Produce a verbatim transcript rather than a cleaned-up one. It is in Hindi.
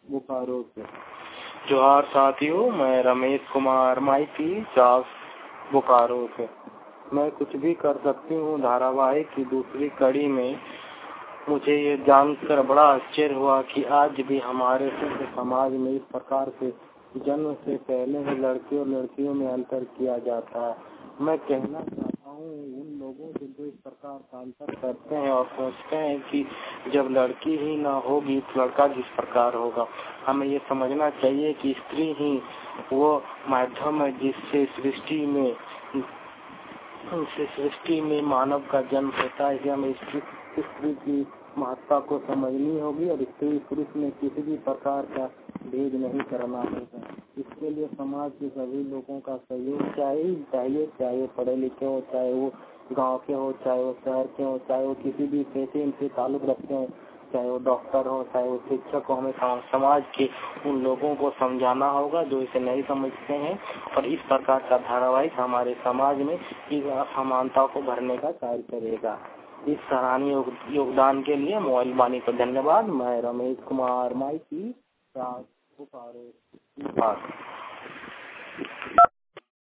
बोकारो से। जोहार साथियों, मैं रमेश कुमार माइती चास बोकारो से। मैं कुछ भी कर सकती हूँ धारावाहिक की दूसरी कड़ी में मुझे ये जानकर बड़ा आश्चर्य हुआ कि आज भी हमारे सिद्ध समाज में इस प्रकार से जन्म से पहले ही लड़के और लड़कियों में अंतर किया जाता है। मैं कहना चाहता हूँ उन लोगों से जो इस प्रकार का अंतर करते हैं और सोचते हैं कि जब लड़की ही ना होगी तो लड़का किस प्रकार होगा। हमें ये समझना चाहिए कि स्त्री ही वो माध्यम है जिससे सृष्टि में उनसे सृष्टि में मानव का जन्म होता है। इसलिए हमें स्त्री की महत्ता को समझनी होगी और स्त्री पुरुष में किसी भी प्रकार का भेद नहीं करना होगा। इसके लिए समाज के सभी लोगों का सहयोग चाहिए चाहिए चाहे वो पढ़े लिखे हो, चाहे वो गांव के हो, चाहे वो शहर के हो, चाहे वो किसी भी पेशे इनसे ताल्लुक रखते हो, चाहे वो डॉक्टर हो, चाहे वो शिक्षक हो। हमें समाज के उन लोगों को समझाना होगा जो इसे नहीं समझते हैं और इस प्रकार का धारावाहिक हमारे समाज में इस असमानता को भरने का कार्य करेगा। इस सराहनीय योगदान के लिए मोबाइल वाणी को धन्यवाद। मैं रमेश कुमार माइती बोकारो।